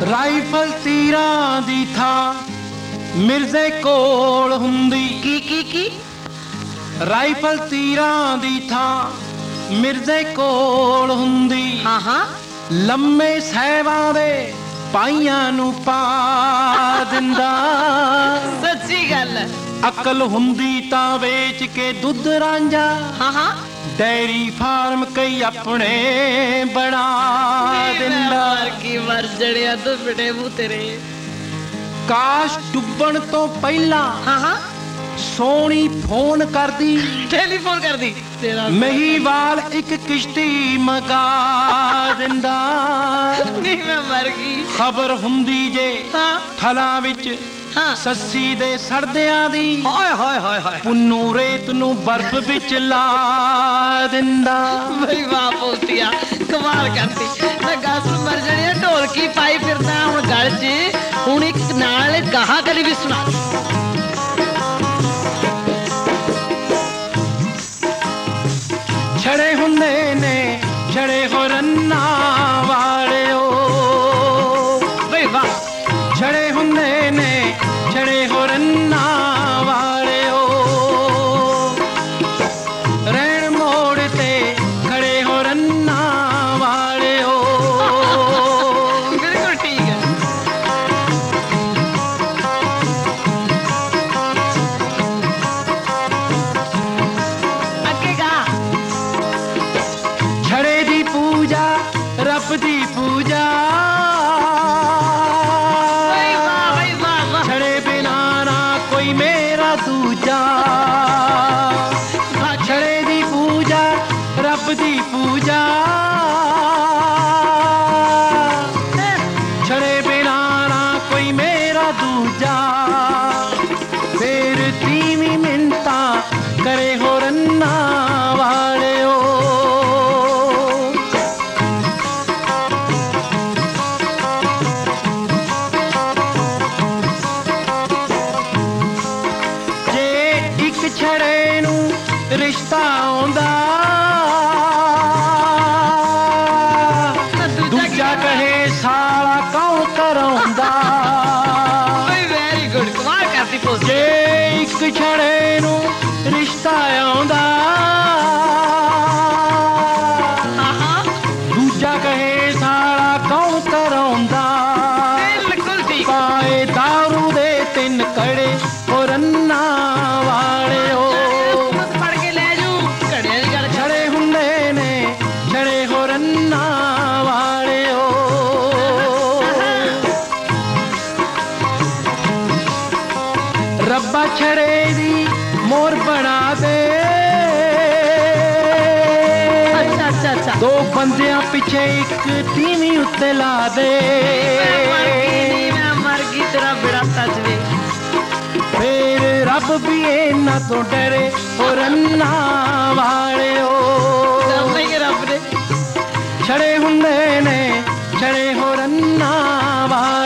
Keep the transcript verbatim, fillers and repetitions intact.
Rifle ਤੀਰਾਂ ਦੀ ਥਾਂ ਮਿਰਜ਼ੇ ਕੋਲ ਹੁੰਦੀ। ਕੀ ਕੀ ਕੀ? ਰਾਈਫਲ ਤੀਰਾਂ ਦੀ ਥਾਂ ਮਿਰਜ਼ੇ ਕੋਲ ਹੁੰਦੀ। ਹਾਂ ਹਾਂ। ਲੰਮੇ ਸਹਿਬਾਂ ਦੇ ਪਾਈਆਂ ਨੂੰ ਪਾ ਦਿੰਦਾ। ਸੱਚੀ ਗੱਲ ਹੈ। ਅਕਲ ਹੁੰਦੀ ਤਾਂ ਵੇਚ ਕੇ ਦੁੱਧ ਰਾਂਝਾ। ਹਾਂ ਹਾਂ। ਡੈਰੀ ਫਾਰਮ ਕਈ ਆਪਣੇ ਬਣਾ ਦਿੰਦਾ। ਕੀ ਮਰ ਜੜਿਆ ਤੂੰ ਬਿਟੇ ਮੂੰਹ ਤੇਰੇ। ਕਾਸ਼ ਡੁੱਬਣ ਤੋਂ ਪਹਿਲਾਂ ਹਾਂ ਹਾਂ ਸੋਹਣੀ ਫੋਨ ਕਰਦੀ। ਟੈਲੀਫੋਨ ਕਰਦੀ ਤੇਰਾ ਮਹੀਵਾਲ ਇੱਕ ਕਿਸ਼ਤੀ ਮਗਾ ਦਿੰਦਾ। ਨਹੀਂ ਮੈਂ ਮਰ ਗਈ। ਖਬਰ ਹੁੰਦੀ ਜੇ ਹਾਂ ਥਲਾਂ ਵਿੱਚ ਹਾਂ ਸੱਸੀ ਦੇ ਸੜਦਿਆਂ ਦੀ। ਹਾਏ ਹਾਏ ਹਾਏ ਹਾਏ। ਪੁੰਨੂ ਰੇਤ ਨੂੰ ਬਰਫ਼ ਵਿੱਚ ਲਾ ਦਿੰਦਾ। ਬਈ ਵਾਹ ਪੋਤੀਆ ਕਮਾਲ ਕਰਦੀ। ਮੈਂ ਗਾਸ ਮਰ ਜੜਿਆ ਢੋਲਕੀ ਪਾਈ ਫਿਰਦਾ ਹੁਣ ਗਲ 'ਚ। ਹੁਣ ਇੱਕ ਨਾਲ ਗਾਹਾਂ ਕਲੀ ਵੀ ਸੁਣਾ। ਛੜੇ ਹੁੰਦੇ ਨੇ ਛੜੇ ਹੋ ਰੰਨਾਂ ਵਾਲਿਓ। ਬਈ ਵਾਹ। ਛੜੇ ਹੁੰਦੇ ਨੇ ਛੜੇ ਹੋ ਰੰਨਾਂ ਵਾਲਿਓ। ਰਹਿਣ ਮੋੜ ਤੇ ਖੜੇ ਹੋ ਰੰਨਾਂ ਵਾਲਿਓ। ਬਿਲਕੁਲ ਠੀਕ ਹੈ। ਅੱਗੇ ਗਾ। ਛੜੇ ਦੀ ਪੂਜਾ ਰੱਬ ਦੀ ਪੂਜਾ। ਬਈ ਵਾਹ ਬਈ ਵਾਹ ਵਾਹ। ਛੜੇ ਬਿਨਾ ਨਾ ਕੋਈ ਮੇਰਾ ਦੂਜਾ। ਛੜੇ ਦੀ ਪੂਜਾ ਰੱਬ ਦੀ ਪੂਜਾ। ਛੜੇ ਬਿਨਾ ਨਾ ਕੋਈ ਮੇਰਾ ਦੂਜਾ। ਫੇਰ ਤੀਵੀਂ ਮਿੰਤਾ ਕਰੇ ਹੋ ਰੰਨਾਂ ਵਾਲਿਓ। ਜੇ ਇੱਕ ਛੜੇ ਨੂੰ ਰਿਸ਼ਤਾ ਆਉਂਦਾ ਦੂਜਾ ਕਹੇ ਸਾਲਾ ਕੌਣ ਕਰਾਉਂਦਾ। ਬਈ ਵੈਰੀ ਗੁੱਡ ਕਮਾਲ ਕਰਦੀ ਪੋਤੀ। ਜੇ ਇੱਕ ਛੜੇ ਨੂੰ ਰਿਸ਼ਤਾ ਆਉਂਦਾ ਹਾਂ ਹਾਂ ਦੂਜਾ ਕਹੇ ਸਾਲਾ ਕੌਣ ਕਰਾਉਂਦਾ। ਬਿਲਕੁਲ ਠੀਕ। ਪਾਏ ਦਾਰੂ ਦੇ ਤਿੰਨ ਕੜੇ ਹੋ ਰੰਨਾਂ ਵਾਲਿਓ। ਪੜ ਕੇ ਲੈ ਜੂ ਘੜਿਆਂ ਦੀ ਗੱਲ ਕਰ। ਛੜੇ ਹੁੰਦੇ ਨੇ ਛੜੇ ਹੋ ਰੰਨਾਂ ਵਾਲਿਓ। ਰੱਬਾ ਛੜੇ ਦੀ ਮੋਰ ਬਣਾ ਦੇ। ਅੱਛਾ ਅੱਛਾ ਅੱਛਾ। ਦੋ ਬੰਦਿਆਂ ਪਿੱਛੇ ਇੱਕ ਤੀਵੀਂ ਉੱਤੇ ਲਾ ਦੇ। ਮੈਂ ਮਰ ਗਈ ਨੀ ਮੈਂ ਮਰ ਗਈ ਤੇਰਾ ਬਿੜਾ ਸੱਜ ਵੇ। ਫੇਰ ਰੱਬ ਵੀ ਇਹਨਾਂ ਤੋਂ ਡਰੇ ਹੋ ਰੰਨਾਂ ਵਾਲਿਓ। ਰੱਬ ਨੇ ਛੜੇ ਹੁੰਦੇ ਨੇ ਛੜੇ ਹੋ ਰੰਨਾਂ ਵਾਲਿਓ।